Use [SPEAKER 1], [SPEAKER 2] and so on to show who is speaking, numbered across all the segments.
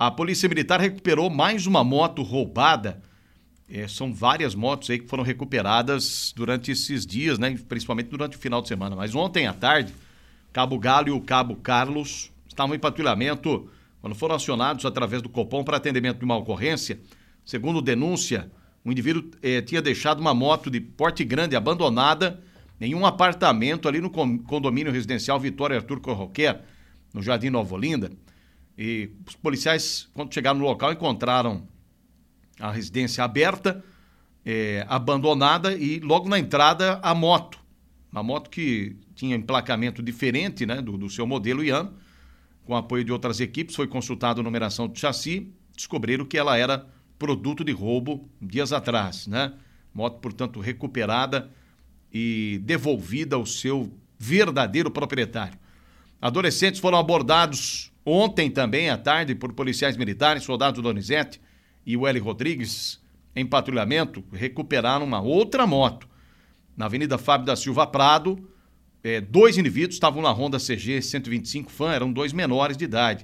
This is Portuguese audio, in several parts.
[SPEAKER 1] A Polícia Militar recuperou mais uma moto roubada. São várias motos aí que foram recuperadas durante esses dias, né? Principalmente durante o final de semana. Mas ontem à tarde, Cabo Galo e o Cabo Carlos estavam em patrulhamento quando foram acionados através do Copom para atendimento de uma ocorrência. Segundo denúncia, o indivíduo tinha deixado uma moto de porte grande abandonada em um apartamento ali no condomínio residencial Vitória Arthur Corroquer, no Jardim Nova Olinda. E os policiais, quando chegaram no local, encontraram a residência aberta, abandonada, e logo na entrada a moto. Uma moto que tinha emplacamento diferente, né, do seu modelo e ano. Com apoio de outras equipes, foi consultada a numeração do chassi, descobriram que ela era produto de roubo dias atrás, né? Moto, portanto, recuperada e devolvida ao seu verdadeiro proprietário. Adolescentes foram abordados ontem também à tarde por policiais militares, soldado Donizete e o L. Rodrigues, em patrulhamento, recuperaram uma outra moto. Na Avenida Fábio da Silva Prado, 2 indivíduos estavam na Honda CG 125 Fan, eram 2 menores de idade.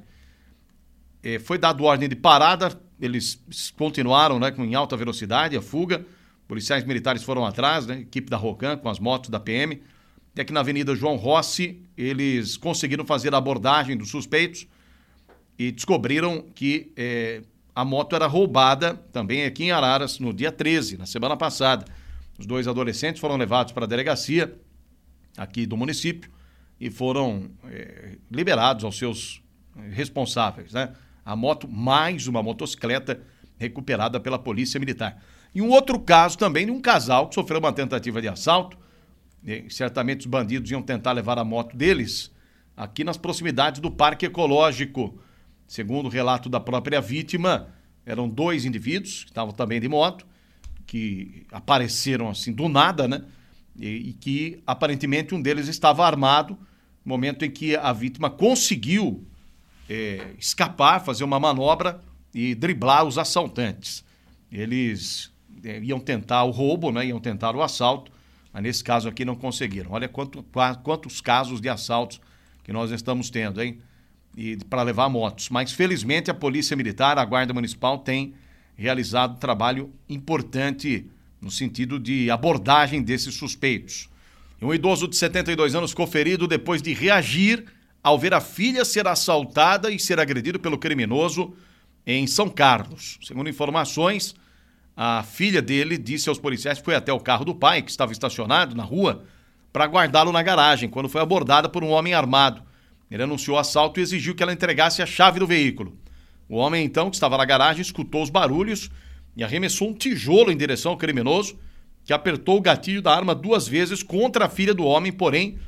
[SPEAKER 1] Foi dado ordem de parada, eles continuaram, né, em alta velocidade, a fuga. Policiais militares foram atrás, né, equipe da Rocan com as motos da PM. Até que na Avenida João Rossi, eles conseguiram fazer a abordagem dos suspeitos e descobriram que a moto era roubada também aqui em Araras no dia 13, na semana passada. Os 2 adolescentes foram levados para a delegacia aqui do município e foram liberados aos seus responsáveis, né? A moto, mais uma motocicleta recuperada pela Polícia Militar. E um outro caso também de um casal que sofreu uma tentativa de assalto. Certamente os bandidos iam tentar levar a moto deles aqui nas proximidades do Parque Ecológico. Segundo o relato da própria vítima, eram 2 indivíduos que estavam também de moto, que apareceram assim do nada, né? E que aparentemente um deles estava armado no momento em que a vítima conseguiu escapar, fazer uma manobra e driblar os assaltantes. Eles iam tentar o roubo, né? Iam tentar o assalto, mas nesse caso aqui não conseguiram. Olha quantos casos de assaltos que nós estamos tendo, hein? E para levar motos. Mas felizmente a Polícia Militar, a Guarda Municipal tem realizado um trabalho importante no sentido de abordagem desses suspeitos. Um idoso de 72 anos ficou ferido depois de reagir ao ver a filha ser assaltada e ser agredido pelo criminoso em São Carlos. Segundo informações, a filha dele disse aos policiais que foi até o carro do pai, que estava estacionado na rua, para guardá-lo na garagem, quando foi abordada por um homem armado. Ele anunciou o assalto e exigiu que ela entregasse a chave do veículo. O homem, então, que estava na garagem, escutou os barulhos e arremessou um tijolo em direção ao criminoso, que apertou o gatilho da arma 2 vezes contra a filha do homem, porém,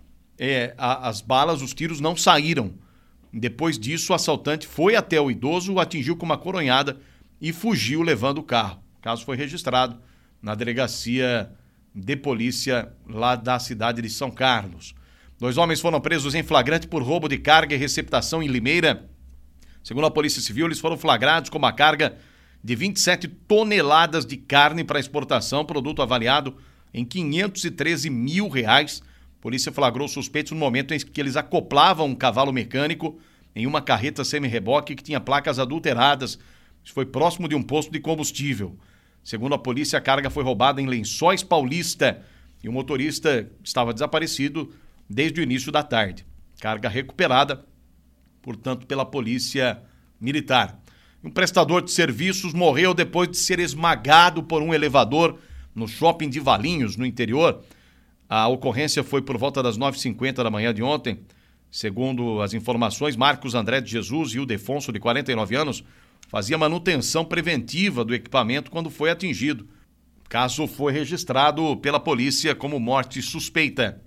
[SPEAKER 1] as balas, os tiros não saíram. Depois disso, o assaltante foi até o idoso, o atingiu com uma coronhada e fugiu levando o carro. O caso foi registrado na delegacia de polícia lá da cidade de São Carlos. 2 homens foram presos em flagrante por roubo de carga e receptação em Limeira. Segundo a Polícia Civil, eles foram flagrados com uma carga de 27 toneladas de carne para exportação, produto avaliado em R$513 mil. A polícia flagrou suspeitos no momento em que eles acoplavam um cavalo mecânico em uma carreta semi-reboque que tinha placas adulteradas. Isso foi próximo de um posto de combustível. Segundo a polícia, a carga foi roubada em Lençóis Paulista e o motorista estava desaparecido desde o início da tarde. Carga recuperada, portanto, pela Polícia Militar. Um prestador de serviços morreu depois de ser esmagado por um elevador no shopping de Valinhos, no interior. A ocorrência foi por volta das 9h50 da manhã de ontem. Segundo as informações, Marcos André de Jesus e o Ildefonso, de 49 anos, fazia manutenção preventiva do equipamento quando foi atingido. O caso foi registrado pela polícia como morte suspeita.